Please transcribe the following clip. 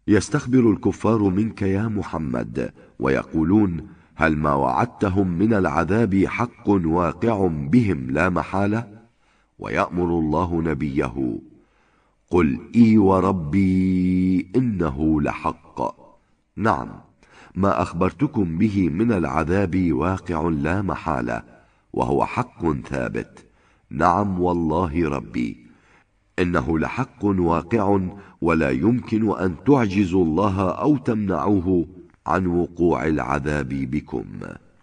يستخبر الكفار منك يا محمد ويقولون: هل ما وعدتهم من العذاب حق واقع بهم لا محالة؟ ويأمر الله نبيه: قل إي وربي إنه لحق. نعم، ما أخبرتكم به من العذاب واقع لا محالة، وهو حق ثابت. نعم والله ربي، إنه لحق واقع، ولا يمكن أن تعجزوا الله أو تمنعوه عن وقوع العذاب بكم.